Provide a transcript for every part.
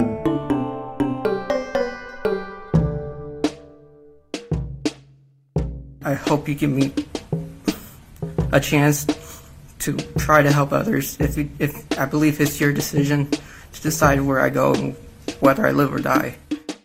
I hope you give me a chance to try to help others. If I believe it's your decision to decide where I go and whether I live or die.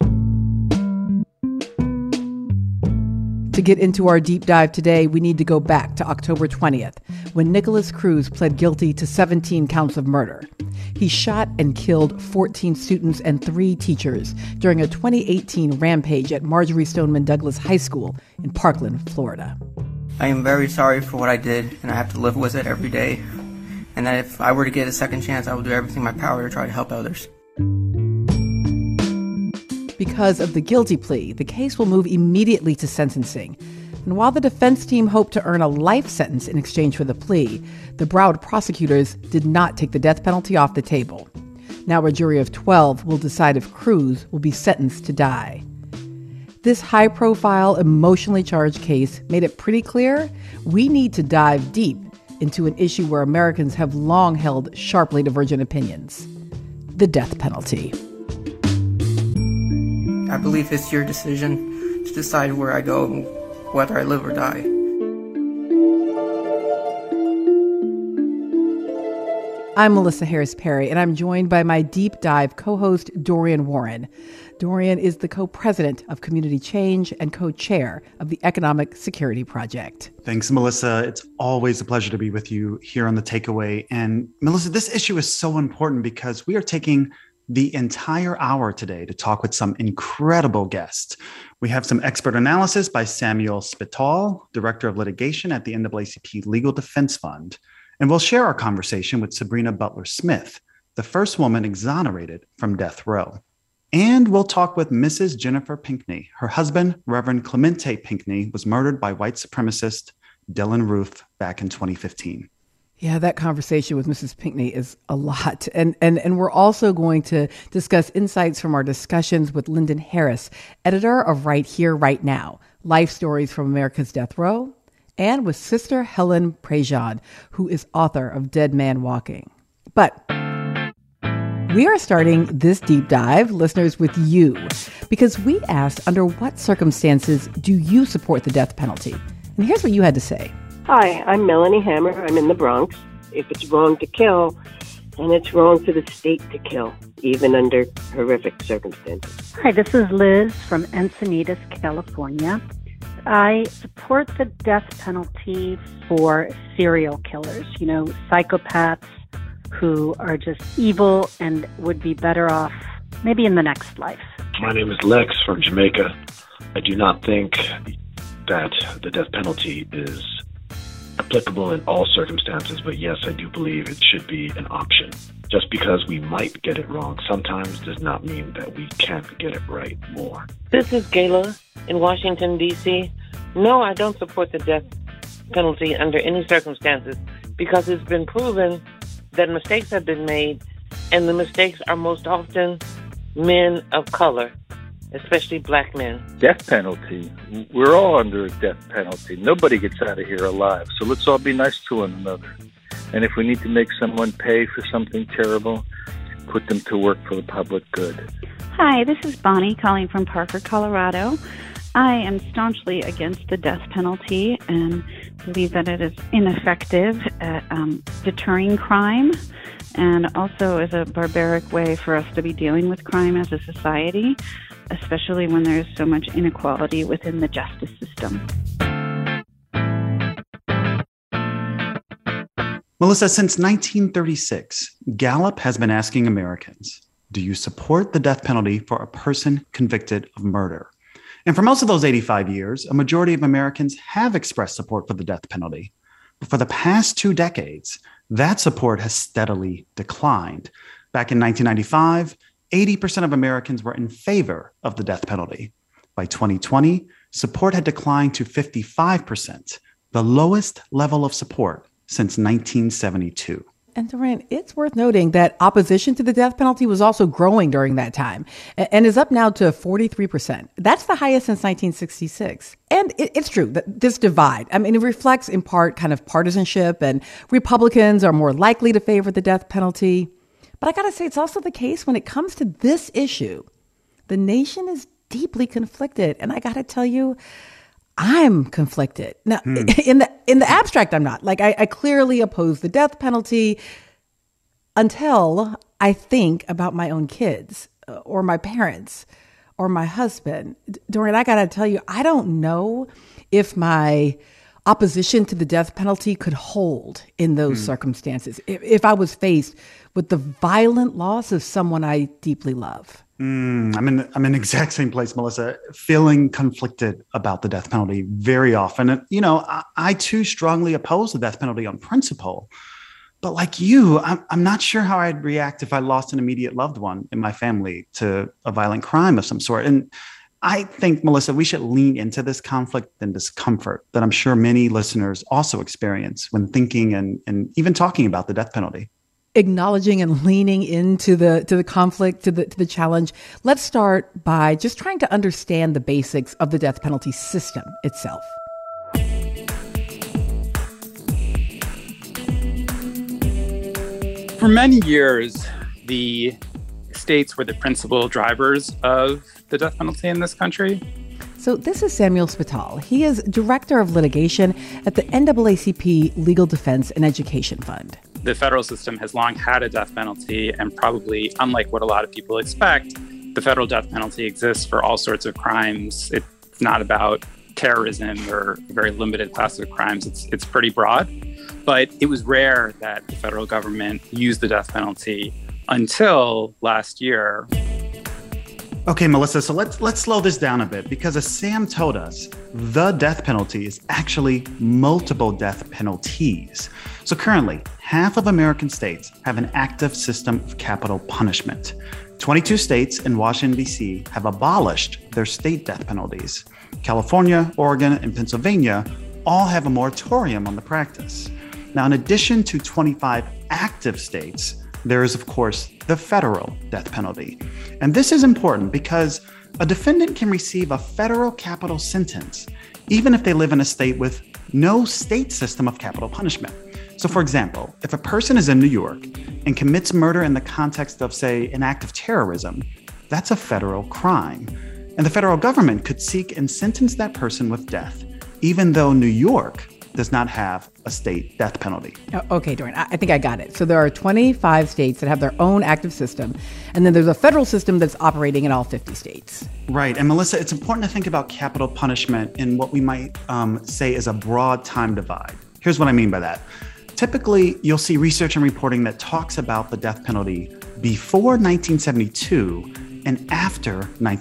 To get into our deep dive today, we need to go back to October 20th, when Nikolas Cruz pled guilty to 17 counts of murder. He shot and killed 14 students and 3 teachers during a 2018 rampage at Marjory Stoneman Douglas High School in Parkland, Florida. I am very sorry for what I did, and I have to live with it every day. And that if I were to get a second chance, I will do everything in my power to try to help others. Because of the guilty plea, the case will move immediately to sentencing. And while the defense team hoped to earn a life sentence in exchange for the plea, the Broward prosecutors did not take the death penalty off the table. Now a jury of 12 will decide if Cruz will be sentenced to die. This high-profile, emotionally charged case made it pretty clear we need to dive deep into an issue where Americans have long held sharply divergent opinions: the death penalty. I believe it's your decision to decide where I go and whether I live or die. I'm Melissa Harris Perry, and I'm joined by my deep dive co-host, Dorian Warren. Dorian is the co-president of Community Change and co-chair of the Economic Security Project. Thanks, Melissa. It's always a pleasure to be with you here on The Takeaway. And Melissa, this issue is so important because we are taking the entire hour today to talk with some incredible guests. We have some expert analysis by Samuel Spital, Director of Litigation at the NAACP Legal Defense Fund. And we'll share our conversation with Sabrina Butler-Smith, the first woman exonerated from death row. And we'll talk with Mrs. Jennifer Pinckney. Her husband, Reverend Clemente Pinckney, was murdered by white supremacist Dylann Roof back in 2015. Yeah, that conversation with Mrs. Pinckney is a lot. And we're also going to discuss insights from our discussions with Lyndon Harris, editor of Right Here, Right Now, Life Stories from America's Death Row, and with Sister Helen Prejean, who is author of Dead Man Walking. But we are starting this deep dive, listeners, with you, because we asked, under what circumstances do you support the death penalty? And here's what you had to say. Hi, I'm Melanie Hammer. I'm in the Bronx. If it's wrong to kill, then it's wrong for the state to kill, even under horrific circumstances. Hi, this is Liz from Encinitas, California. I support the death penalty for serial killers, psychopaths who are just evil and would be better off maybe in the next life. My name is Lex from Jamaica. I do not think that the death penalty is applicable in all circumstances, but yes, I do believe it should be an option. Just because we might get it wrong sometimes does not mean that we can't get it right more. This is Gayla in Washington, D.C. No, I don't support the death penalty under any circumstances because it's been proven that mistakes have been made, and the mistakes are most often men of color, especially black men. Death penalty. We're all under a death penalty. Nobody gets out of here alive. So let's all be nice to one another. And if we need to make someone pay for something terrible, put them to work for the public good. Hi, this is Bonnie calling from Parker, Colorado. I am staunchly against the death penalty and believe that it is ineffective at deterring crime, and also is a barbaric way for us to be dealing with crime as a society, especially when there's so much inequality within the justice system. Melissa, since 1936, Gallup has been asking Americans, do you support the death penalty for a person convicted of murder? And for most of those 85 years, a majority of Americans have expressed support for the death penalty. But for the past 2 decades, that support has steadily declined. Back in 1995, 80% of Americans were in favor of the death penalty. By 2020, support had declined to 55%, the lowest level of support since 1972. And Dorian, it's worth noting that opposition to the death penalty was also growing during that time and is up now to 43%. That's the highest since 1966. And it's true that this divide, it reflects in part kind of partisanship, and Republicans are more likely to favor the death penalty. But I got to say, it's also the case when it comes to this issue. The nation is deeply conflicted. And I got to tell you, I'm conflicted. Now, in the abstract, I'm not. Like, I clearly oppose the death penalty until I think about my own kids or my parents or my husband. Doreen, I got to tell you, I don't know if my opposition to the death penalty could hold in those circumstances if I was faced with the violent loss of someone I deeply love. I'm in the exact same place, Melissa, feeling conflicted about the death penalty very often. You know, I too strongly oppose the death penalty on principle. But like you, I'm not sure how I'd react if I lost an immediate loved one in my family to a violent crime of some sort. And I think, Melissa, we should lean into this conflict and discomfort that I'm sure many listeners also experience when thinking and even talking about the death penalty. Acknowledging and leaning into the conflict, to the challenge. Let's start by just trying to understand the basics of the death penalty system itself. For many years, the states were the principal drivers of the death penalty in this country. So this is Samuel Spital. He is Director of Litigation at the NAACP Legal Defense and Education Fund. The federal system has long had a death penalty, and probably, unlike what a lot of people expect, the federal death penalty exists for all sorts of crimes. It's not about terrorism or a very limited class of crimes. It's pretty broad. But it was rare that the federal government used the death penalty until last year. Okay, Melissa, so let's slow this down a bit, because as Sam told us, the death penalty is actually multiple death penalties. So currently, half of American states have an active system of capital punishment. 22 states and Washington, D.C. have abolished their state death penalties. California, Oregon, and Pennsylvania all have a moratorium on the practice. Now, in addition to 25 active states, there is, of course, the federal death penalty. And this is important because a defendant can receive a federal capital sentence even if they live in a state with no state system of capital punishment. So, for example, if a person is in New York and commits murder in the context of, say, an act of terrorism, that's a federal crime. And the federal government could seek and sentence that person with death, even though New York does not have a state death penalty. Okay, Doreen, I think I got it. So there are 25 states that have their own active system, and then there's a federal system that's operating in all 50 states. Right. And Melissa, it's important to think about capital punishment in what we might say is a broad time divide. Here's what I mean by that. Typically, you'll see research and reporting that talks about the death penalty before 1972 and after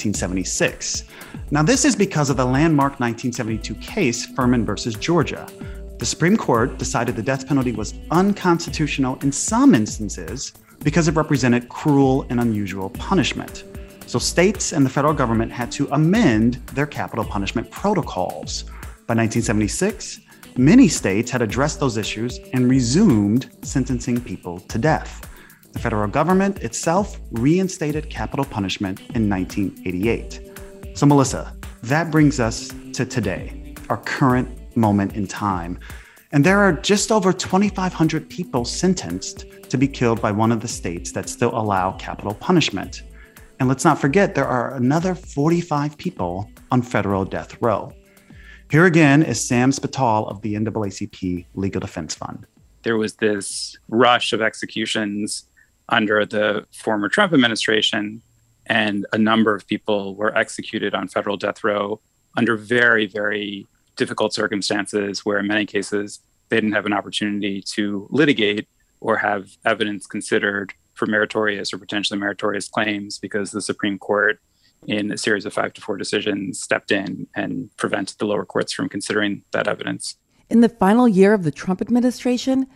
1976. Now, this is because of the landmark 1972 case, Furman versus Georgia. The Supreme Court decided the death penalty was unconstitutional in some instances because it represented cruel and unusual punishment. So states and the federal government had to amend their capital punishment protocols. By 1976, many states had addressed those issues and resumed sentencing people to death. The federal government itself reinstated capital punishment in 1988. So, Melissa, that brings us to today, our current moment in time. And there are just over 2,500 people sentenced to be killed by one of the states that still allow capital punishment. And let's not forget, there are another 45 people on federal death row. Here again is Sam Spital of the NAACP Legal Defense Fund. There was this rush of executions under the former Trump administration, and a number of people were executed on federal death row under very, very difficult circumstances where in many cases they didn't have an opportunity to litigate or have evidence considered for meritorious or potentially meritorious claims because the Supreme Court, in a series of 5-4 decisions, stepped in and prevented the lower courts from considering that evidence. In the final year of the Trump administration,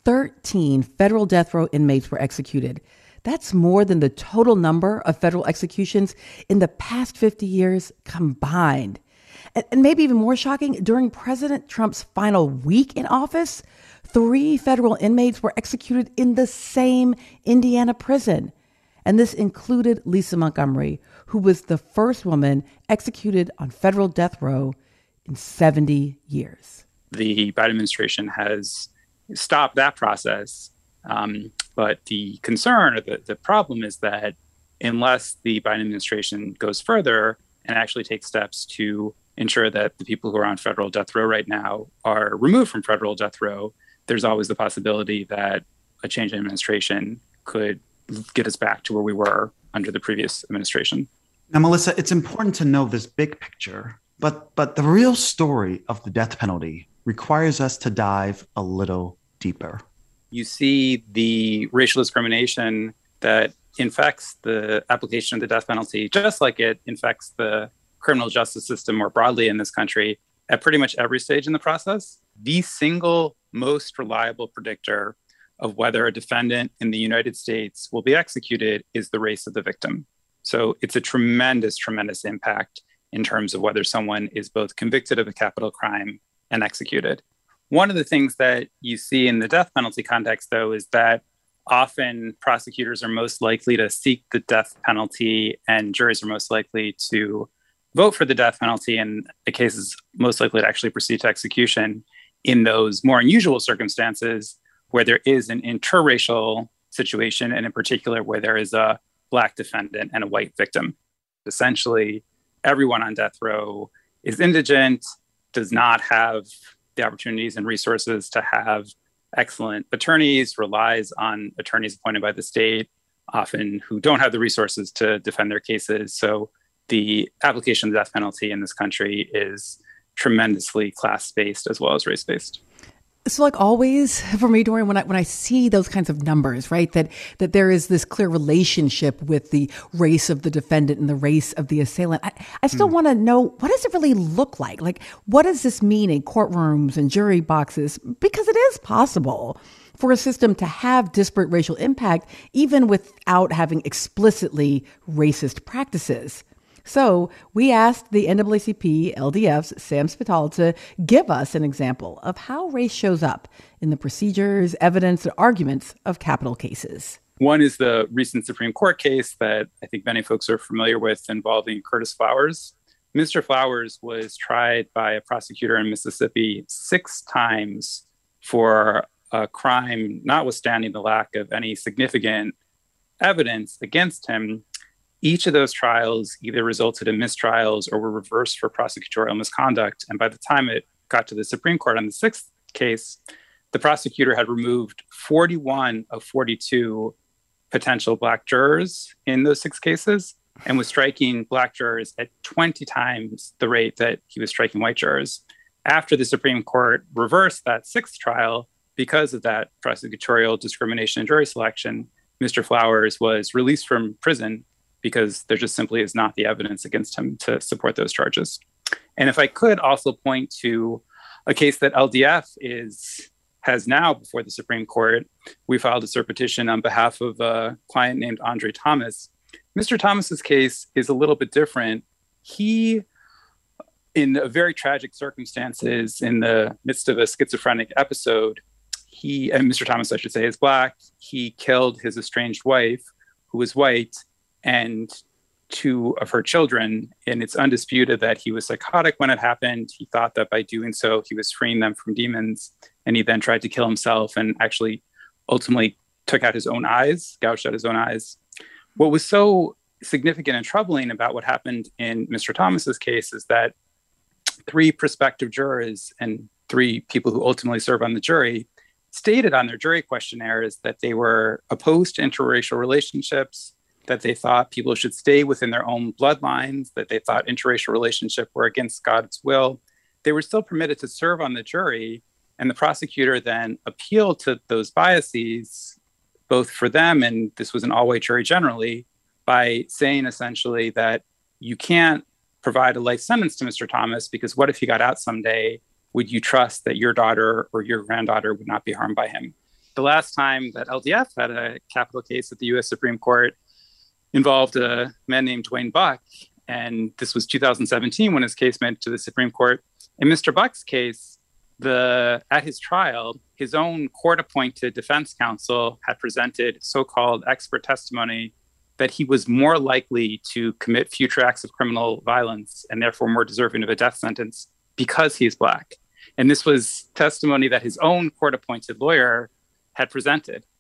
13 federal death row inmates were executed. That's more than the total number of federal executions in the past 50 years combined. And maybe even more shocking, during President Trump's final week in office, 3 federal inmates were executed in the same Indiana prison. And this included Lisa Montgomery, who was the first woman executed on federal death row in 70 years. The Biden administration has stopped that process But the concern or the problem is that unless the Biden administration goes further and actually takes steps to ensure that the people who are on federal death row right now are removed from federal death row, there's always the possibility that a change in administration could get us back to where we were under the previous administration. Now, Melissa, it's important to know this big picture, but the real story of the death penalty requires us to dive a little deeper. You see the racial discrimination that infects the application of the death penalty, just like it infects the criminal justice system more broadly in this country at pretty much every stage in the process. The single most reliable predictor of whether a defendant in the United States will be executed is the race of the victim. So it's a tremendous, tremendous impact in terms of whether someone is both convicted of a capital crime and executed. One of the things that you see in the death penalty context, though, is that often prosecutors are most likely to seek the death penalty and juries are most likely to vote for the death penalty, and the case is most likely to actually proceed to execution in those more unusual circumstances where there is an interracial situation, and in particular where there is a Black defendant and a white victim. Essentially, everyone on death row is indigent, does not have the opportunities and resources to have excellent attorneys, relies on attorneys appointed by the state, often who don't have the resources to defend their cases. So the application of the death penalty in this country is tremendously class-based as well as race-based. So like always for me, Dorian, when I see those kinds of numbers, right, that there is this clear relationship with the race of the defendant and the race of the assailant, I still want to know, what does it really look like? Like, what does this mean in courtrooms and jury boxes? Because it is possible for a system to have disparate racial impact, even without having explicitly racist practices. So we asked the NAACP LDF's Sam Spital to give us an example of how race shows up in the procedures, evidence, and arguments of capital cases. One is the recent Supreme Court case that I think many folks are familiar with involving Curtis Flowers. Mr. Flowers was tried by a prosecutor in Mississippi 6 times for a crime, notwithstanding the lack of any significant evidence against him. Each of those trials either resulted in mistrials or were reversed for prosecutorial misconduct. And by the time it got to the Supreme Court on the 6th case, the prosecutor had removed 41 of 42 potential Black jurors in those 6 cases and was striking Black jurors at 20 times the rate that he was striking white jurors. After the Supreme Court reversed that 6th trial, because of that prosecutorial discrimination in jury selection, Mr. Flowers was released from prison because there just simply is not the evidence against him to support those charges. And if I could also point to a case that LDF has now before the Supreme Court, we filed a cert petition on behalf of a client named Andre Thomas. Mr. Thomas's case is a little bit different. He, in a very tragic circumstances, in the midst of a schizophrenic episode, and Mr. Thomas, I should say, is Black. He killed his estranged wife, who was white, and 2 of her children. And it's undisputed that he was psychotic when it happened. He thought that by doing so, he was freeing them from demons. And he then tried to kill himself and actually ultimately took out his own eyes, gouged out his own eyes. What was so significant and troubling about what happened in Mr. Thomas's case is that 3 prospective jurors and 3 people who ultimately serve on the jury stated on their jury questionnaires that they were opposed to interracial relationships, that they thought people should stay within their own bloodlines, that they thought interracial relationships were against God's will. They were still permitted to serve on the jury, and the prosecutor then appealed to those biases, both for them, and this was an all-white jury generally, by saying essentially that you can't provide a life sentence to Mr. Thomas because what if he got out someday? Would you trust that your daughter or your granddaughter would not be harmed by him? The last time that LDF had a capital case at the U.S. Supreme Court involved a man named Dwayne Buck, and this was 2017 when his case went to the Supreme Court. In Mr. Buck's case, at his trial, his own court-appointed defense counsel had presented so-called expert testimony that he was more likely to commit future acts of criminal violence and therefore more deserving of a death sentence because he's Black. And this was testimony that his own court-appointed lawyer had presented.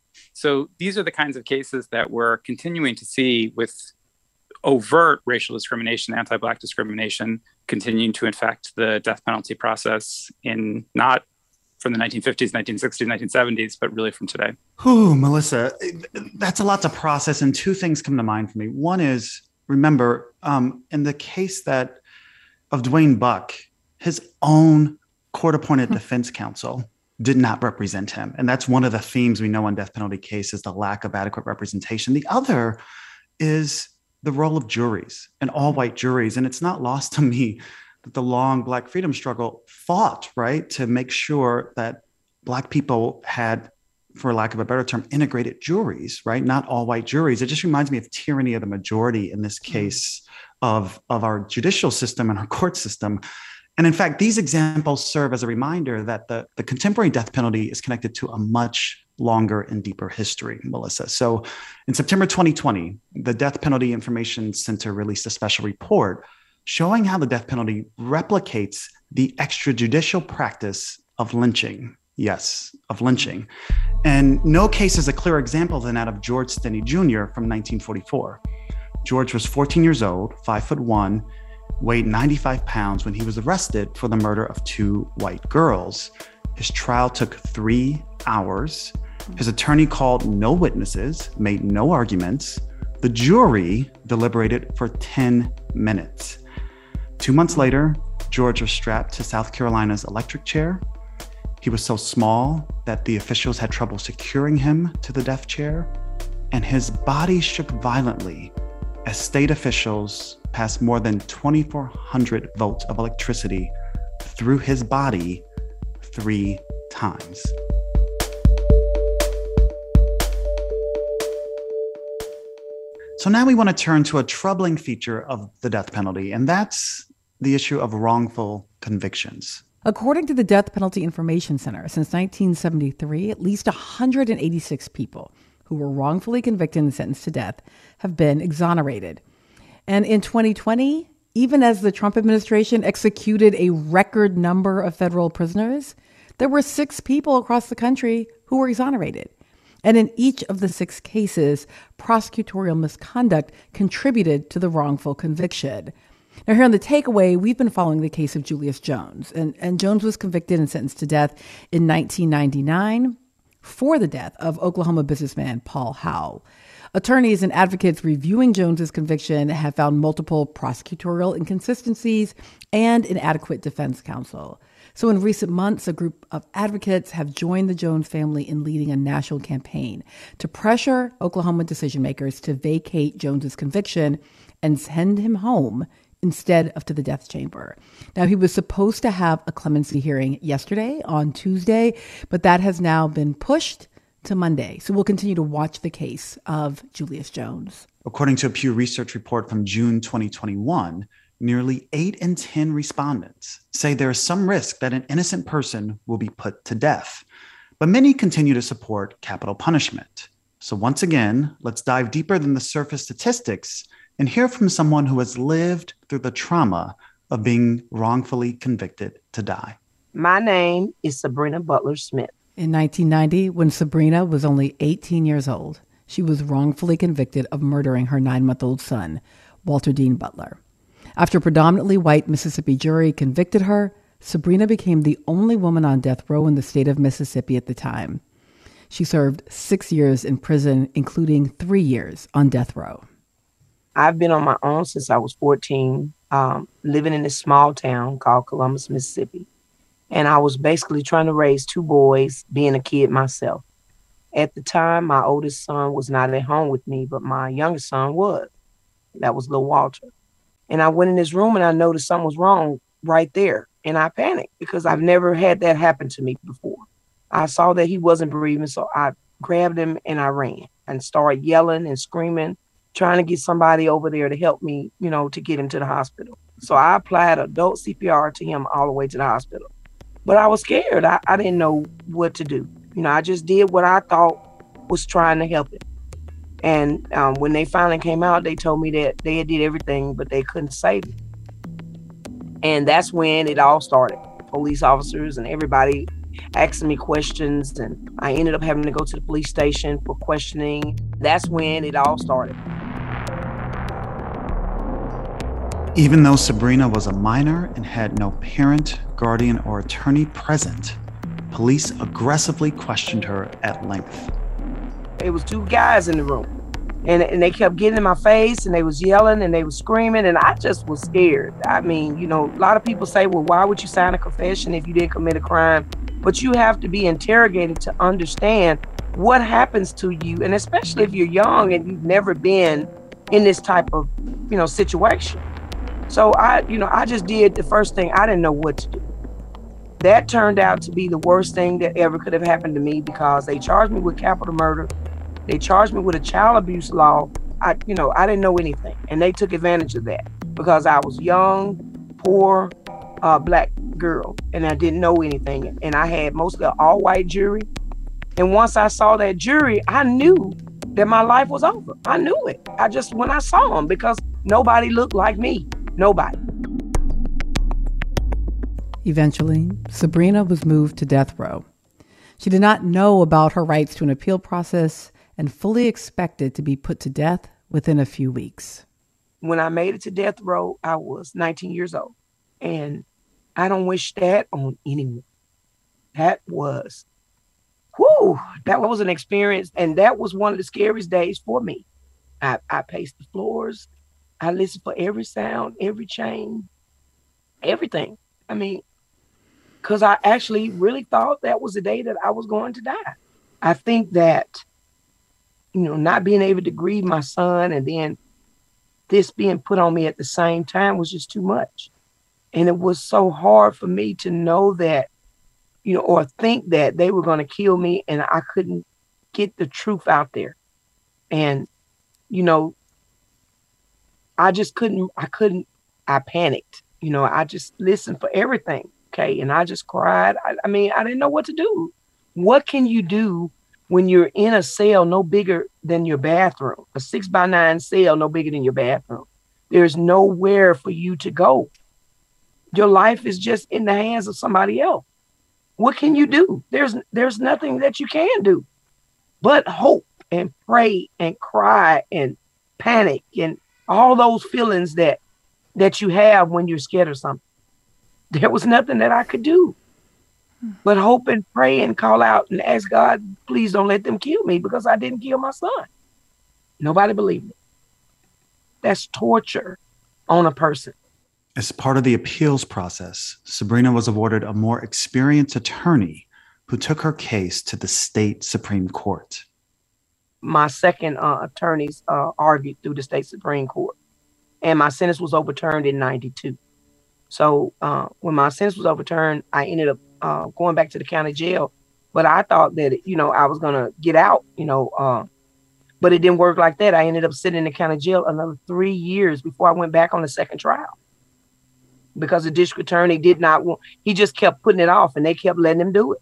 So these are the kinds of cases that we're continuing to see with overt racial discrimination, anti-Black discrimination, continuing to infect the death penalty process in not from the 1950s, 1960s, 1970s, but really from today. Ooh, Melissa, that's a lot to process. And two things come to mind for me. One is, remember, in the case of Dwayne Buck, his own court-appointed defense counsel did not represent him. And that's one of the themes we know on death penalty cases, the lack of adequate representation. The other is the role of juries and all white juries. And it's not lost to me that the long Black freedom struggle fought, right, to make sure that Black people had, for lack of a better term, integrated juries, right? Not all white juries. It just reminds me of tyranny of the majority in this case of our judicial system and our court system. And in fact, these examples serve as a reminder that the contemporary death penalty is connected to a much longer and deeper history, Melissa. So in September 2020, the Death Penalty Information Center released a special report showing how the death penalty replicates the extrajudicial practice of lynching. Yes, of lynching. And no case is a clearer example than that of George Stinney Jr. from 1944. George was 14 years old, 5'1", weighed 95 pounds when he was arrested for the murder of two white girls. His trial took 3 hours. His attorney called no witnesses, made no arguments. The jury deliberated for 10 minutes. 2 months later, George was strapped to South Carolina's electric chair. He was so small that the officials had trouble securing him to the death chair, and his body shook violently as state officials passed more than 2,400 volts of electricity through his body 3 times. So now we want to turn to a troubling feature of the death penalty, and that's the issue of wrongful convictions. According to the Death Penalty Information Center, since 1973, at least 186 people who were wrongfully convicted and sentenced to death have been exonerated. And in 2020, even as the Trump administration executed a record number of federal prisoners, there were 6 people across the country who were exonerated. And in each of the 6 cases, prosecutorial misconduct contributed to the wrongful conviction. Now, here on The Takeaway, we've been following the case of Julius Jones. And Jones was convicted and sentenced to death in 1999 for the death of Oklahoma businessman Paul Howell. Attorneys and advocates reviewing Jones's conviction have found multiple prosecutorial inconsistencies and inadequate defense counsel. So in recent months, a group of advocates have joined the Jones family in leading a national campaign to pressure Oklahoma decision makers to vacate Jones's conviction and send him home instead of to the death chamber. Now, he was supposed to have a clemency hearing yesterday on Tuesday, but that has now been pushed to Monday. So we'll continue to watch the case of Julius Jones. According to a Pew Research report from June 2021, nearly 8 in 10 respondents say there is some risk that an innocent person will be put to death, but many continue to support capital punishment. So once again, let's dive deeper than the surface statistics and hear from someone who has lived through the trauma of being wrongfully convicted to die. My name is Sabrina Butler Smith. In 1990, when Sabrina was only 18 years old, she was wrongfully convicted of murdering her 9-month-old son, Walter Dean Butler. After a predominantly white Mississippi jury convicted her, Sabrina became the only woman on death row in the state of Mississippi at the time. She served 6 years in prison, including 3 years on death row. I've been on my own since I was 14, living in this small town called Columbus, Mississippi. And I was basically trying to raise 2 boys, being a kid myself. At the time, my oldest son was not at home with me, but my youngest son was. That was little Walter. And I went in his room and I noticed something was wrong right there. And I panicked because I've never had that happen to me before. I saw that he wasn't breathing, so I grabbed him and I ran and started yelling and screaming, trying to get somebody over there to help me, to get him to the hospital. So I applied adult CPR to him all the way to the hospital. But I was scared. I didn't know what to do. I just did what I thought was trying to help him. And when they finally came out, they told me that they did everything, but they couldn't save him. And that's when it all started. Police officers and everybody asking me questions, and I ended up having to go to the police station for questioning. That's when it all started. Even though Sabrina was a minor and had no parent, guardian, or attorney present, police aggressively questioned her at length. It was two guys in the room, and they kept getting in my face, and they was yelling, and they was screaming, and I just was scared. I mean, you know, a lot of people say, well, why would you sign a confession if you didn't commit a crime? But you have to be interrogated to understand what happens to you, and especially if you're young and you've never been in this type of, you know, situation. So I just did the first thing. I didn't know what to do. That turned out to be the worst thing that ever could have happened to me, because they charged me with capital murder. They charged me with a child abuse law. I didn't know anything. And they took advantage of that because I was young, poor, black girl, and I didn't know anything. And I had mostly an all-white jury. And once I saw that jury, I knew that my life was over. I knew it. When I saw them, because nobody looked like me. Nobody. Eventually, Sabrina was moved to death row. She did not know about her rights to an appeal process and fully expected to be put to death within a few weeks. When I made it to death row, I was 19 years old. And I don't wish that on anyone. That was an experience. And that was one of the scariest days for me. I paced the floors. I listened for every sound, every change, everything. I mean, because I actually really thought that was the day that I was going to die. I think that, you know, not being able to grieve my son and then this being put on me at the same time was just too much. And it was so hard for me to know that, you know, or think that they were going to kill me and I couldn't get the truth out there. And, you know, I panicked. You know, I just listened for everything. Okay. And I just cried. I mean, I didn't know what to do. What can you do when you're in a cell no bigger than your bathroom? A 6x9 cell no bigger than your bathroom. There's nowhere for you to go. Your life is just in the hands of somebody else. What can you do? There's nothing that you can do but hope and pray and cry and panic and all those feelings that you have when you're scared of something. There was nothing that I could do but hope and pray and call out and ask God, please don't let them kill me, because I didn't kill my son. Nobody believed me. That's torture on a person. As part of the appeals process, Sabrina was awarded a more experienced attorney who took her case to the state Supreme Court. My second attorneys argued through the state Supreme Court, and my sentence was overturned in 92. So when my sentence was overturned, I ended up going back to the county jail. But I thought that, you know, I was going to get out, you know, but it didn't work like that. I ended up sitting in the county jail another 3 years before I went back on the second trial, because the district attorney did not want, he just kept putting it off and they kept letting him do it.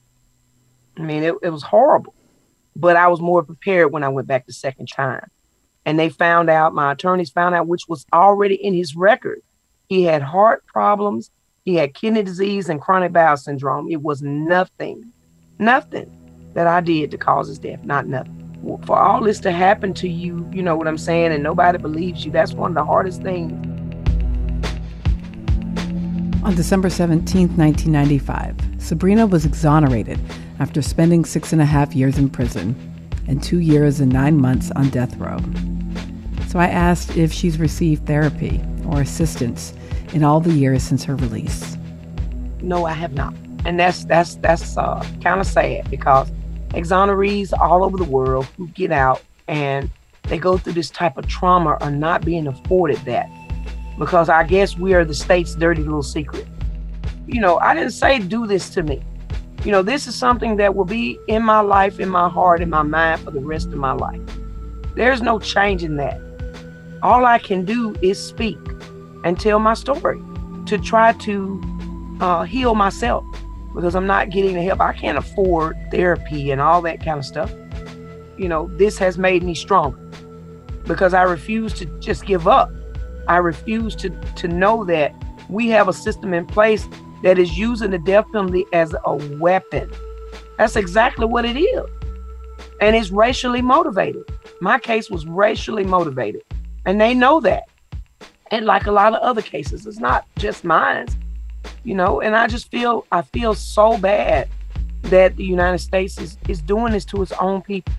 I mean, it was horrible. But I was more prepared when I went back the second time. And they found out, my attorneys found out, which was already in his record. He had heart problems, he had kidney disease and chronic bowel syndrome. It was nothing that I did to cause his death, not nothing. For all this to happen to you, you know what I'm saying, and nobody believes you, that's one of the hardest things. On December 17th, 1995, Sabrina was exonerated after spending 6.5 years in prison and 2 years and 9 months on death row. So I asked if she's received therapy or assistance in all the years since her release. No, I have not. And that's kind of sad, because exonerees all over the world who get out and they go through this type of trauma are not being afforded that, because I guess we are the state's dirty little secret. You know, I didn't say do this to me. You know, this is something that will be in my life, in my heart, in my mind for the rest of my life. There's no changing that. All I can do is speak and tell my story to try to heal myself, because I'm not getting the help. I can't afford therapy and all that kind of stuff. You know, this has made me stronger, because I refuse to just give up. I refuse to know that we have a system in place that is using the death penalty as a weapon. That's exactly what it is. And it's racially motivated. My case was racially motivated. And they know that. And like a lot of other cases, it's not just mine, and I feel so bad that the United States is doing this to its own people.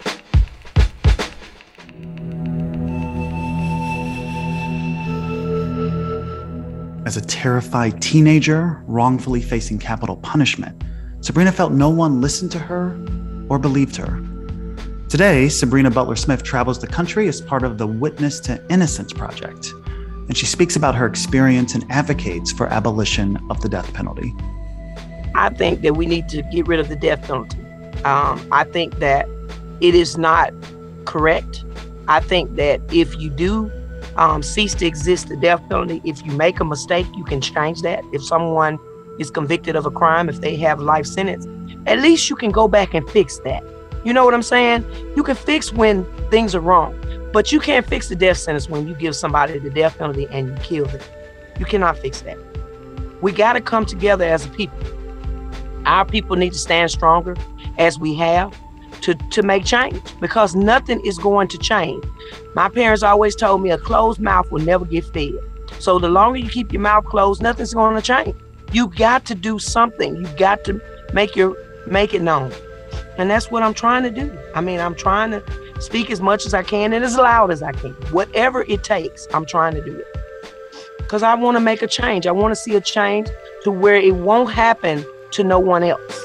As a terrified teenager wrongfully facing capital punishment, Sabrina felt no one listened to her or believed her. Today, Sabrina Butler Smith travels the country as part of the Witness to Innocence Project, and she speaks about her experience and advocates for abolition of the death penalty. I think that we need to get rid of the death penalty. I think that it is not correct. I think that if you do cease to exist the death penalty, if you make a mistake, you can change that. If someone is convicted of a crime, if they have life sentence, at least you can go back and fix that. You know what I'm saying? You can fix when things are wrong, but you can't fix the death sentence when you give somebody the death penalty and you kill them. You cannot fix that. We got to come together as a people. Our people need to stand stronger as we have to make change, because nothing is going to change. My parents always told me a closed mouth will never get fed. So the longer you keep your mouth closed, nothing's going to change. You got to do something. You got to make it known. And that's what I'm trying to do. I'm trying to speak as much as I can and as loud as I can. Whatever it takes, I'm trying to do it. Because I want to make a change. I want to see a change to where it won't happen to no one else.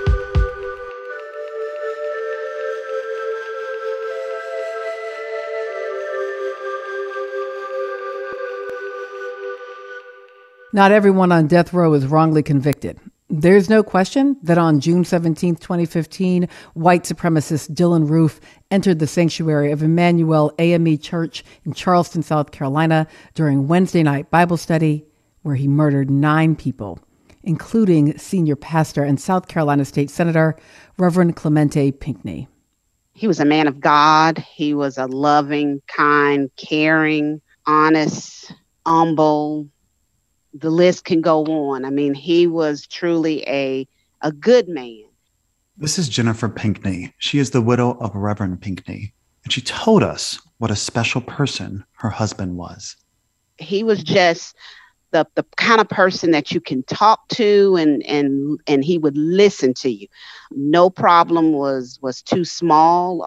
Not everyone on death row is wrongly convicted. There's no question that on June 17, 2015, white supremacist Dylann Roof entered the sanctuary of Emmanuel AME Church in Charleston, South Carolina during Wednesday night Bible study, where he murdered 9 people, including senior pastor and South Carolina State Senator Reverend Clemente Pinckney. He was a man of God. He was a loving, kind, caring, honest, humble. The list can go on. He was truly a good man. This is Jennifer Pinckney. She is the widow of Reverend Pinckney, and she told us what a special person her husband was. He was just the kind of person that you can talk to, and he would listen to you. No problem was too small.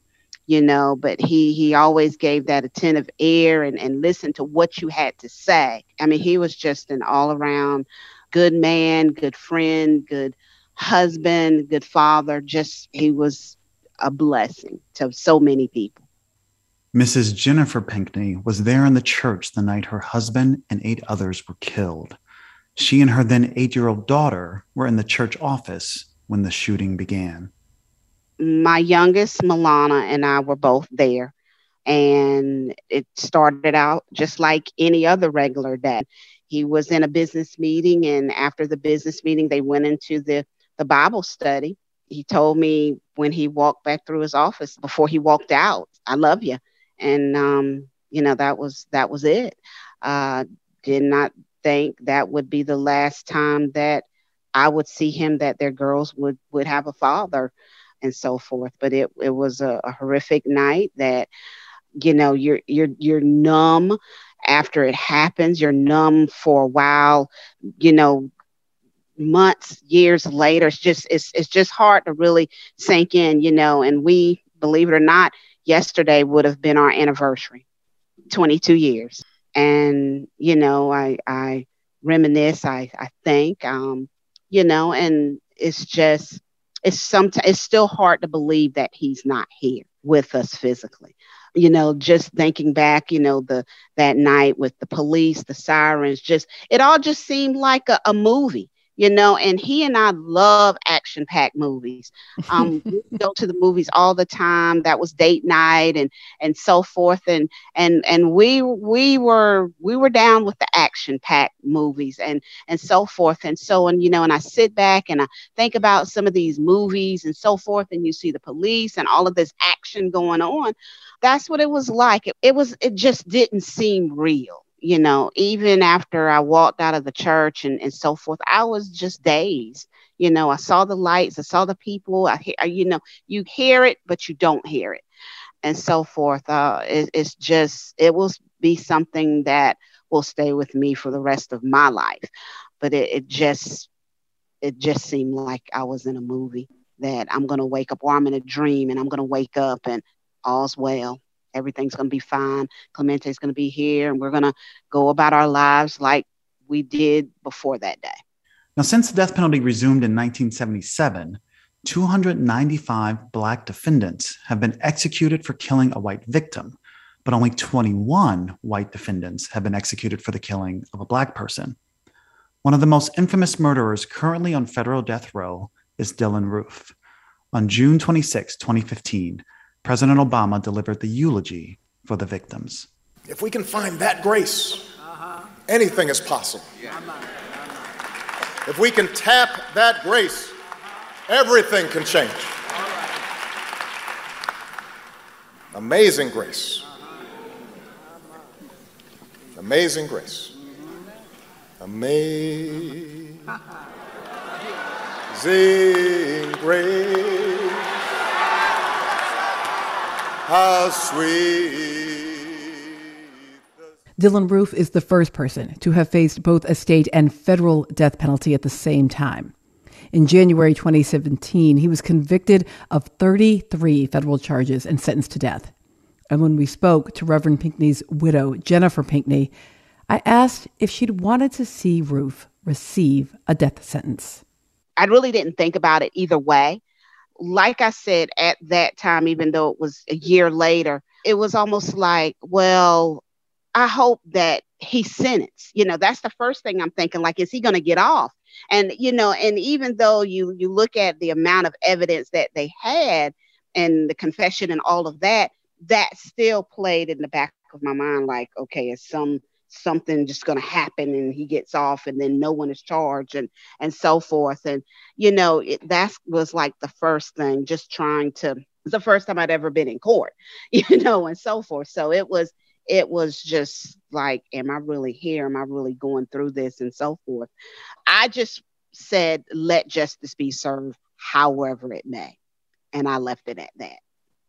But he always gave that attentive ear and listened to what you had to say. He was just an all-around good man, good friend, good husband, good father. He was a blessing to so many people. Mrs. Jennifer Pinckney was there in the church the night her husband and 8 others were killed. She and her then 8-year-old daughter were in the church office when the shooting began. My youngest, Milana, and I were both there. And it started out just like any other regular day. He was in a business meeting, and after the business meeting, they went into the Bible study. He told me when he walked back through his office, before he walked out, "I love you." And, that was it. Did not think that would be the last time that I would see him, that their girls would have a father, and so forth. But it was a horrific night that, you're numb after it happens. You're numb for a while, months, years later. It's just hard to really sink in, and we, believe it or not, yesterday would have been our anniversary, 22 years. And, I reminisce, I think, and it's still hard to believe that he's not here with us physically. Just thinking back, that night with the police, the sirens, it all just seemed like a movie, and he and I love action-packed movies. We go to the movies all the time. That was date night and so forth. And we were down with the action-packed movies and so forth. And I sit back and I think about some of these movies and so forth, and you see the police and all of this action going on. That's what it was like. It just didn't seem real. even after I walked out of the church and so forth, I was just dazed. I saw the lights, I saw the people. You hear it, but you don't hear it, and so forth. It will be something that will stay with me for the rest of my life. But it just seemed like I was in a movie, that I'm going to wake up, or I'm in a dream and I'm going to wake up and all's well. Everything's going to be fine. Clemente's going to be here and we're going to go about our lives like we did before that day. Now, since the death penalty resumed in 1977, 295 Black defendants have been executed for killing a white victim, but only 21 white defendants have been executed for the killing of a Black person. One of the most infamous murderers currently on federal death row is Dylann Roof. On June 26, 2015, President Obama delivered the eulogy for the victims. If we can find that grace, anything is possible. If we can tap that grace, everything can change. Amazing grace. Amazing grace. Amazing grace. How sweet. Dylann Roof is the first person to have faced both a state and federal death penalty at the same time. In January 2017, he was convicted of 33 federal charges and sentenced to death. And when we spoke to Reverend Pinckney's widow, Jennifer Pinckney, I asked if she'd wanted to see Roof receive a death sentence. I really didn't think about it either way. Like I said, at that time, even though it was a year later, it was almost like, well, I hope that he's sentenced. That's the first thing I'm thinking, like, is he going to get off? And, and even though you look at the amount of evidence that they had and the confession and all of that, that still played in the back of my mind, like, okay, is something just going to happen and he gets off and then no one is charged and so forth. And, that was like the first thing, just it's the first time I'd ever been in court, and so forth. So it was just like, am I really here? Am I really going through this and so forth? I just said, let justice be served however it may. And I left it at that.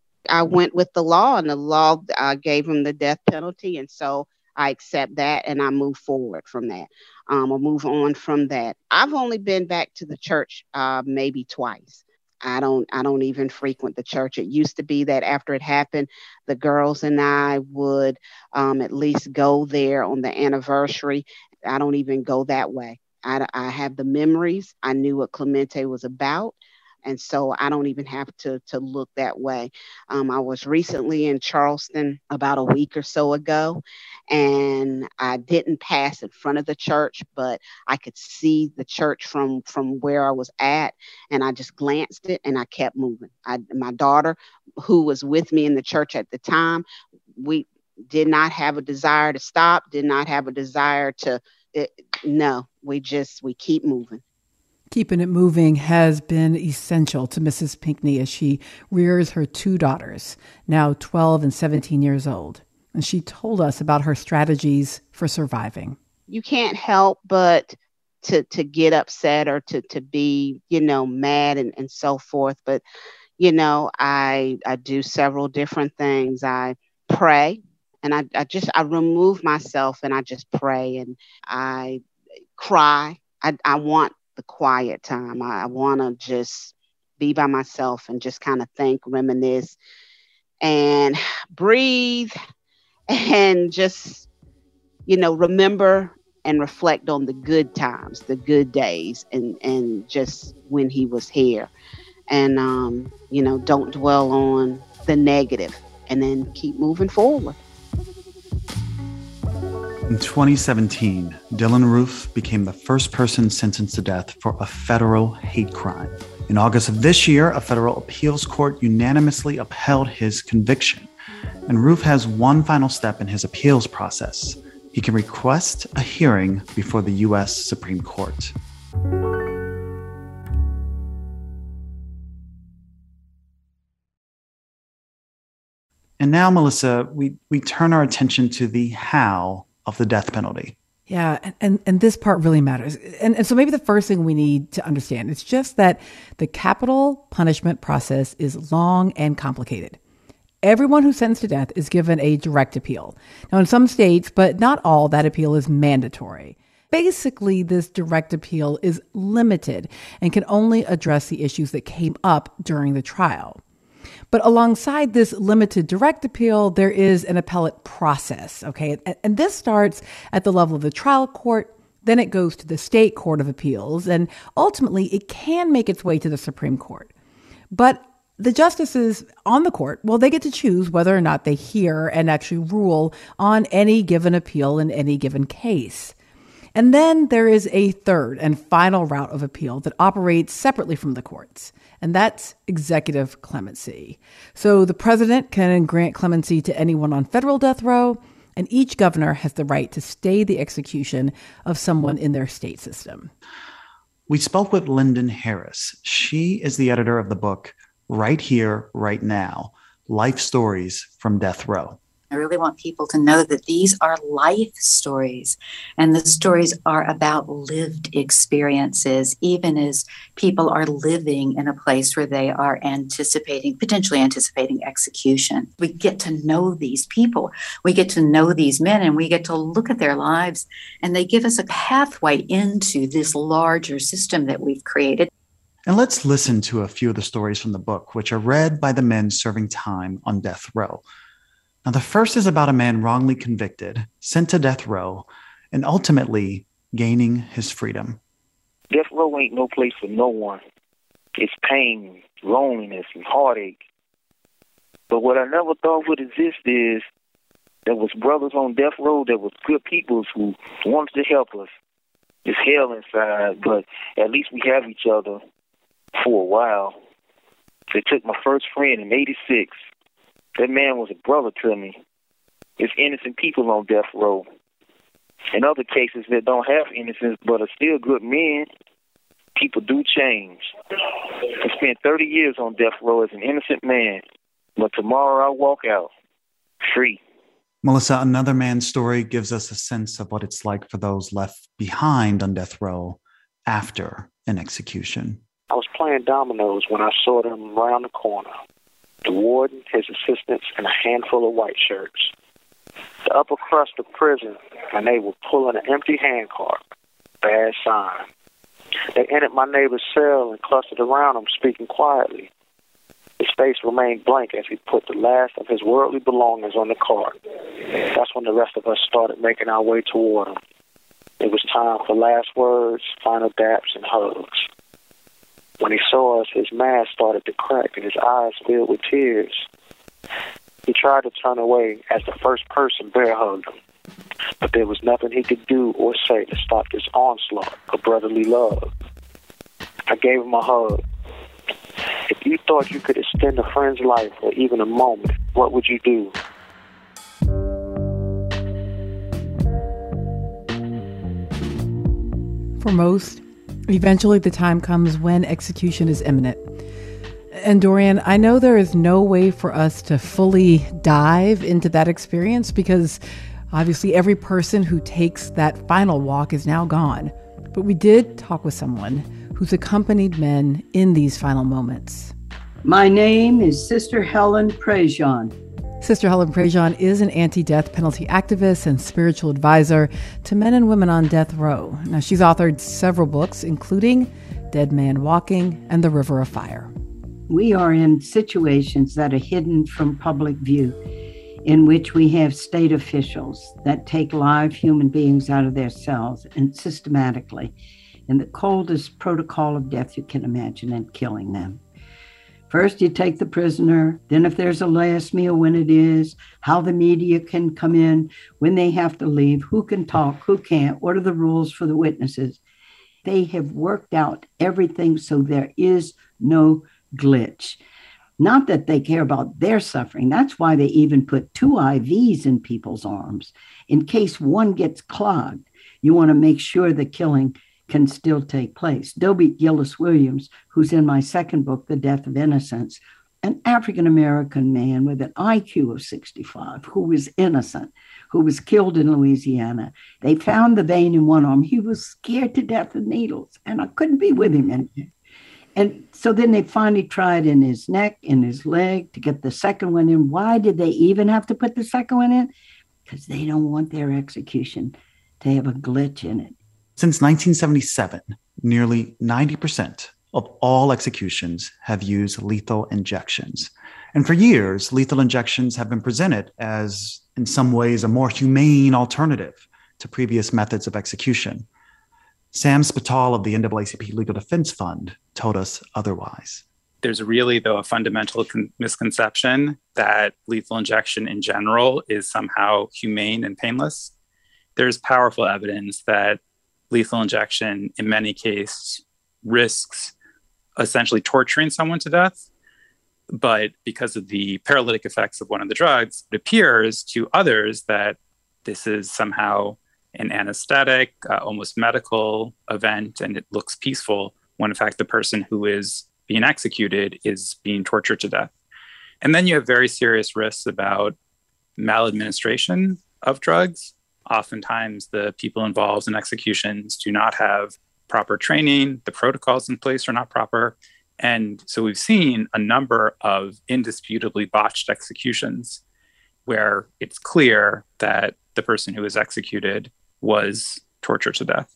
I went with the law, and the law gave him the death penalty. And so I accept that and I move forward from that. Or move on from that. I've only been back to the church maybe twice. I don't even frequent the church. It used to be that after it happened, the girls and I would at least go there on the anniversary. I don't even go that way. I have the memories. I knew what Clemente was about. And so I don't even have to look that way. I was recently in Charleston about a week or so ago, and I didn't pass in front of the church, but I could see the church from where I was at, and I just glanced it and I kept moving. My daughter, who was with me in the church at the time, we did not have a desire to stop, did not have a desire to, we keep moving. Keeping it moving has been essential to Mrs. Pinckney as she rears her two daughters, now 12 and 17 years old. And she told us about her strategies for surviving. You can't help but to get upset or to be, mad and so forth. But, I do several different things. I pray, and I remove myself and I just pray, and I cry. I want the quiet time. I want to just be by myself and just kind of think, reminisce, and breathe, and just, remember and reflect on the good times, the good days, and just when he was here. And, don't dwell on the negative, and then keep moving forward. In 2017, Dylann Roof became the first person sentenced to death for a federal hate crime. In August of this year, a federal appeals court unanimously upheld his conviction. And Roof has one final step in his appeals process. He can request a hearing before the U.S. Supreme Court. And now, Melissa, we turn our attention to the how of the death penalty. Yeah, and this part really matters. And so maybe the first thing we need to understand is just that the capital punishment process is long and complicated. Everyone who's sentenced to death is given a direct appeal. Now, in some states, but not all, that appeal is mandatory. Basically, this direct appeal is limited and can only address the issues that came up during the trial. But alongside this limited direct appeal, there is an appellate process, okay? And this starts at the level of the trial court, then it goes to the state court of appeals, and ultimately it can make its way to the Supreme Court. But the justices on the court, well, they get to choose whether or not they hear and actually rule on any given appeal in any given case. And then there is a third and final route of appeal that operates separately from the courts, and that's executive clemency. So the president can grant clemency to anyone on federal death row, and each governor has the right to stay the execution of someone in their state system. We spoke with Lyndon Harris. She is the editor of the book Right Here, Right Now, Life Stories from Death Row. I really want people to know that these are life stories, and the stories are about lived experiences, even as people are living in a place where they are potentially anticipating execution. We get to know these people. We get to know these men, and we get to look at their lives, and they give us a pathway into this larger system that we've created. And let's listen to a few of the stories from the book, which are read by the men serving time on death row. Now, the first is about a man wrongly convicted, sent to death row, and ultimately gaining his freedom. Death row ain't no place for no one. It's pain, loneliness, and heartache. But what I never thought would exist is there was brothers on death row that was good people who wanted to help us. It's hell inside, but at least we have each other for a while. They took my first friend in '86. That man was a brother to me. It's innocent people on death row. In other cases that don't have innocence but are still good men, people do change. I spent 30 years on death row as an innocent man, but tomorrow I'll walk out free. Melissa, another man's story gives us a sense of what it's like for those left behind on death row after an execution. I was playing dominoes when I saw them around the corner. The warden, his assistants, and a handful of white shirts. The upper crust of prison, and they were pulling an empty handcart. Bad sign. They entered my neighbor's cell and clustered around him, speaking quietly. His face remained blank as he put the last of his worldly belongings on the cart. That's when the rest of us started making our way toward him. It was time for last words, final daps, and hugs. When he saw us, his mask started to crack and his eyes filled with tears. He tried to turn away as the first person bear hugged him, but there was nothing he could do or say to stop this onslaught of brotherly love. I gave him a hug. If you thought you could extend a friend's life for even a moment, what would you do? For most, eventually the time comes when execution is imminent. And Dorian, I know there is no way for us to fully dive into that experience because obviously every person who takes that final walk is now gone. But we did talk with someone who's accompanied men in these final moments. My name is Sister Helen Prejean. Sister Helen Prejean is an anti-death penalty activist and spiritual advisor to men and women on death row. Now, she's authored several books, including Dead Man Walking and The River of Fire. We are in situations that are hidden from public view, in which we have state officials that take live human beings out of their cells and systematically, in the coldest protocol of death you can imagine, and killing them. First, you take the prisoner, then if there's a last meal, when it is, how the media can come in, when they have to leave, who can talk, who can't, what are the rules for the witnesses. They have worked out everything so there is no glitch. Not that they care about their suffering. That's why they even put 2 IVs in people's arms. In case one gets clogged, you want to make sure the killing can still take place. Dobie Gillis-Williams, who's in my second book, The Death of Innocence, an African-American man with an IQ of 65 who was innocent, who was killed in Louisiana. They found the vein in one arm. He was scared to death of needles, and I couldn't be with him. And so then they finally tried in his neck, in his leg, to get the second one in. Why did they even have to put the second one in? Because they don't want their execution to have a glitch in it. Since 1977, nearly 90% of all executions have used lethal injections. And for years, lethal injections have been presented as, in some ways, a more humane alternative to previous methods of execution. Sam Spital of the NAACP Legal Defense Fund told us otherwise. There's really, though, a fundamental misconception that lethal injection in general is somehow humane and painless. There's powerful evidence that lethal injection, in many cases, risks essentially torturing someone to death. But because of the paralytic effects of one of the drugs, it appears to others that this is somehow an anesthetic, almost medical event, and it looks peaceful when in fact the person who is being executed is being tortured to death. And then you have very serious risks about maladministration of drugs. Oftentimes the people involved in executions do not have proper training, the protocols in place are not proper. And so we've seen a number of indisputably botched executions where it's clear that the person who was executed was tortured to death.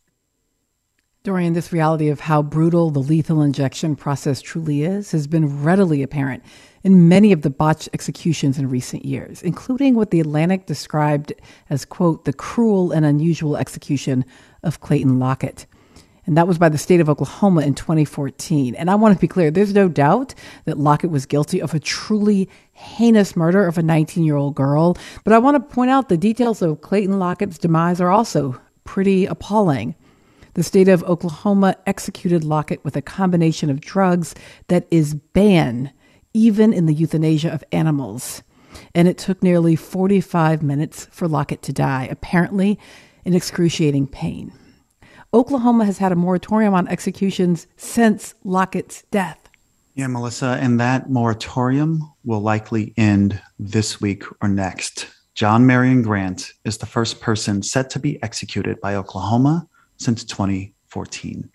Dorian, this reality of how brutal the lethal injection process truly is has been readily apparent in many of the botched executions in recent years, including what The Atlantic described as, quote, the cruel and unusual execution of Clayton Lockett. And that was by the state of Oklahoma in 2014. And I want to be clear, there's no doubt that Lockett was guilty of a truly heinous murder of a 19-year-old girl. But I want to point out the details of Clayton Lockett's demise are also pretty appalling. The state of Oklahoma executed Lockett with a combination of drugs that is banned even in the euthanasia of animals. And it took nearly 45 minutes for Lockett to die, apparently in excruciating pain. Oklahoma has had a moratorium on executions since Lockett's death. Yeah, Melissa, and that moratorium will likely end this week or next. John Marion Grant is the first person set to be executed by Oklahoma since 2014.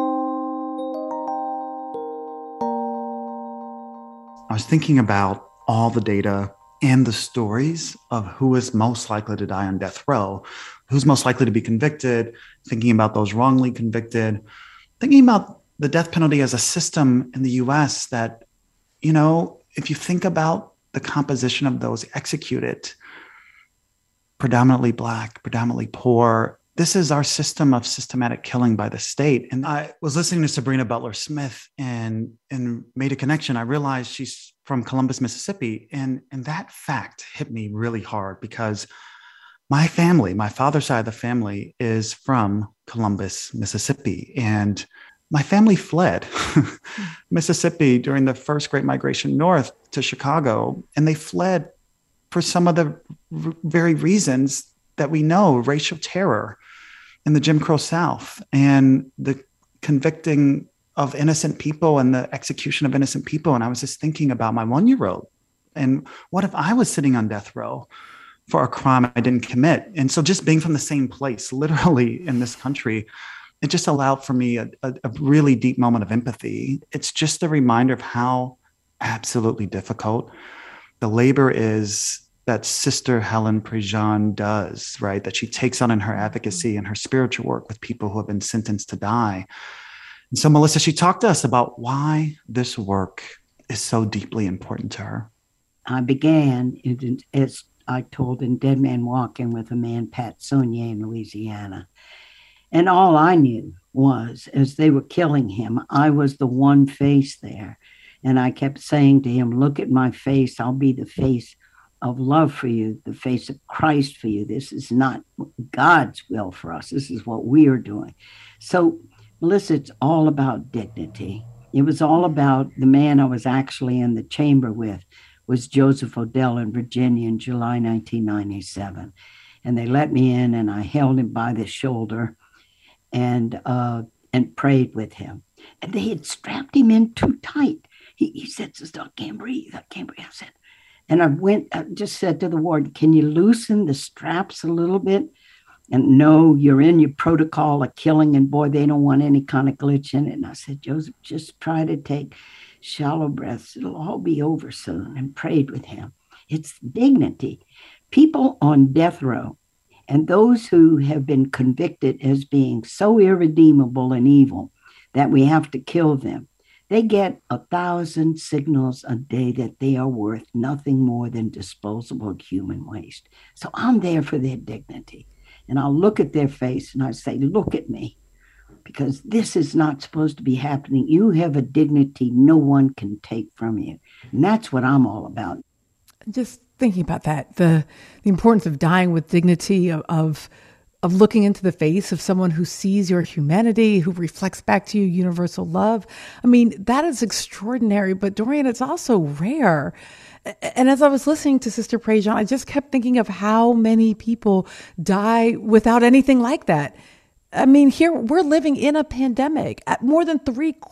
I was thinking about all the data and the stories of who is most likely to die on death row, who's most likely to be convicted, thinking about those wrongly convicted, thinking about the death penalty as a system in the US that, you know, if you think about the composition of those executed, predominantly Black, predominantly poor, this is our system of systematic killing by the state. And I was listening to Sabrina Butler Smith and made a connection. I realized she's from Columbus, Mississippi. And that fact hit me really hard because my family, my father's side of the family is from Columbus, Mississippi. And my family fled Mississippi during the first Great Migration north to Chicago. And they fled for some of the very reasons that we know, racial terror in the Jim Crow South and the convicting of innocent people and the execution of innocent people. And I was just thinking about my 1-year-old and what if I was sitting on death row for a crime I didn't commit? And so just being from the same place, literally in this country, it just allowed for me a really deep moment of empathy. It's just a reminder of how absolutely difficult the labor is that Sister Helen Prejean does, right? That she takes on in her advocacy and her spiritual work with people who have been sentenced to die. And so, Melissa, she talked to us about why this work is so deeply important to her. I began, as I told in Dead Man Walking, with a man, Pat Saunier, in Louisiana. And all I knew was, as they were killing him, I was the one face there. And I kept saying to him, look at my face. I'll be the face of love for you, the face of Christ for you. This is not God's will for us. This is what we are doing. So, Melissa, it's all about dignity. It was all about the man I was actually in the chamber with was Joseph Odell in Virginia in July 1997. And they let me in and I held him by the shoulder and prayed with him. And they had strapped him in too tight. He said, Sister, I can't breathe. I can't breathe. I said, And I just said to the warden, can you loosen the straps a little bit? And no, you're in your protocol of killing, and boy, they don't want any kind of glitch in it. And I said, Joseph, just try to take shallow breaths. It'll all be over soon, and prayed with him. It's dignity. People on death row and those who have been convicted as being so irredeemable and evil that we have to kill them, they get 1,000 signals a day that they are worth nothing more than disposable human waste. So I'm there for their dignity. And I'll look at their face and I say, look at me, because this is not supposed to be happening. You have a dignity no one can take from you. And that's what I'm all about. Just thinking about that, the importance of dying with dignity, of looking into the face of someone who sees your humanity, who reflects back to you universal love. I mean, that is extraordinary, but Dorian, it's also rare. And as I was listening to Sister Prejean, I just kept thinking of how many people die without anything like that. I mean, here we're living in a pandemic. More than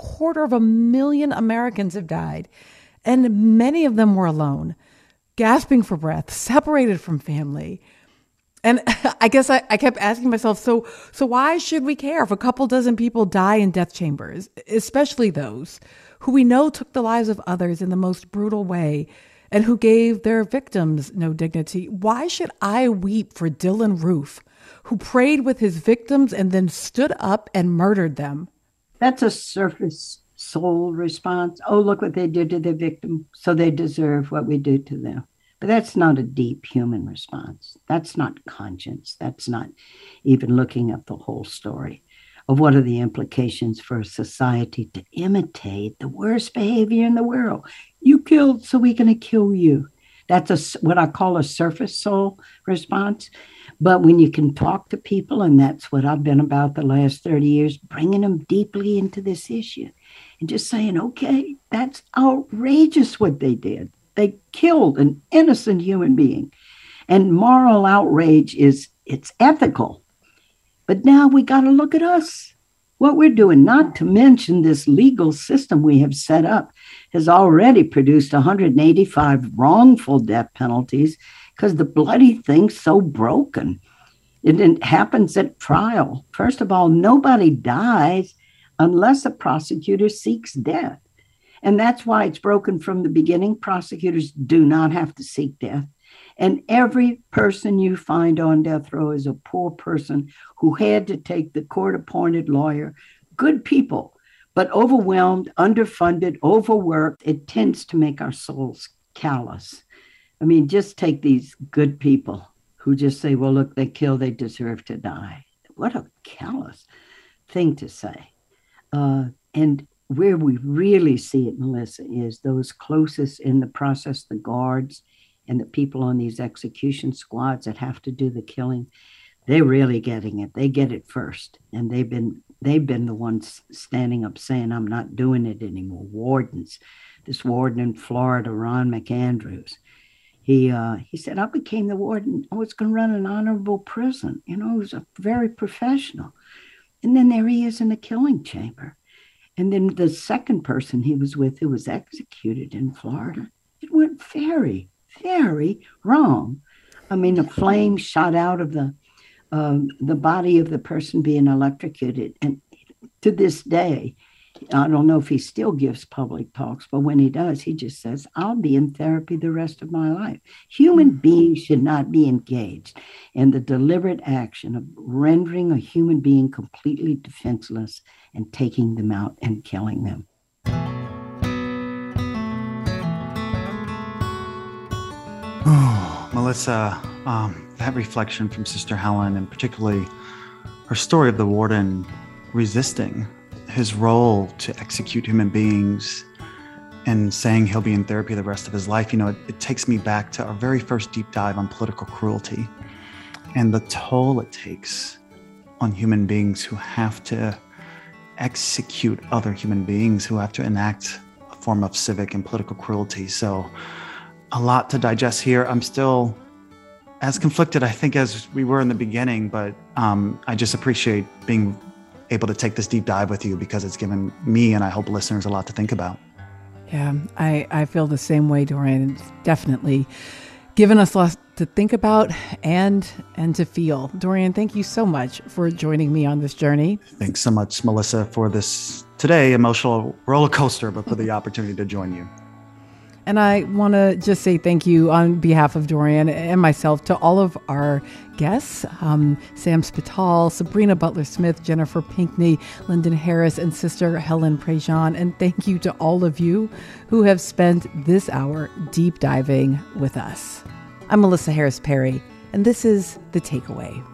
750,000 Americans have died, and many of them were alone, gasping for breath, separated from family. And I guess I kept asking myself, so why should we care if a couple dozen people die in death chambers, especially those who we know took the lives of others in the most brutal way and who gave their victims no dignity? Why should I weep for Dylann Roof, who prayed with his victims and then stood up and murdered them? That's a surface soul response. Oh, look what they did to their victim, so they deserve what we do to them. But that's not a deep human response. That's not conscience. That's not even looking at the whole story of what are the implications for a society to imitate the worst behavior in the world. You killed, so we're going to kill you. That's what I call a surface soul response. But when you can talk to people, and that's what I've been about the last 30 years, bringing them deeply into this issue and just saying, okay, that's outrageous what they did. They killed an innocent human being. And moral outrage it's ethical. But now we got to look at us, what we're doing, not to mention this legal system we have set up has already produced 185 wrongful death penalties because the bloody thing's so broken. It happens at trial. First of all, nobody dies unless a prosecutor seeks death. And that's why it's broken from the beginning. Prosecutors do not have to seek death. And every person you find on death row is a poor person who had to take the court-appointed lawyer. Good people, but overwhelmed, underfunded, overworked. It tends to make our souls callous. I mean, just take these good people who just say, well, look, they killed, they deserve to die. What a callous thing to say. And where we really see it, Melissa, is those closest in the process, the guards and the people on these execution squads that have to do the killing. They're really getting it. They get it first. And they've been the ones standing up saying, I'm not doing it anymore. Wardens, this warden in Florida, Ron McAndrews, he said, I became the warden. I was going to run an honorable prison. You know, he was a very professional. And then there he is in the killing chamber. And then the second person he was with who was executed in Florida, it went very, very wrong. I mean, a flame shot out of the body of the person being electrocuted. And to this day, I don't know if he still gives public talks, but when he does, he just says, I'll be in therapy the rest of my life. Human beings should not be engaged in the deliberate action of rendering a human being completely defenseless and taking them out and killing them. Oh, Melissa, that reflection from Sister Helen, and particularly her story of the warden resisting his role to execute human beings and saying he'll be in therapy the rest of his life, you know, it takes me back to our very first deep dive on political cruelty and the toll it takes on human beings who have to execute other human beings, who have to enact a form of civic and political cruelty. So a lot to digest here. I'm still as conflicted, I think, as we were in the beginning, but I just appreciate being able to take this deep dive with you because it's given me, and I hope listeners, a lot to think about. Yeah, I feel the same way, Dorian. It's definitely given us lots to think about and to feel. Dorian, thank you so much for joining me on this journey. Thanks so much, Melissa, for this today emotional roller coaster, but for the opportunity to join you. And I want to just say thank you on behalf of Dorian and myself to all of our guests, Sam Spital, Sabrina Butler-Smith, Jennifer Pinkney, Lyndon Harris, and Sister Helen Prejean. And thank you to all of you who have spent this hour deep diving with us. I'm Melissa Harris Perry, and this is The Takeaway.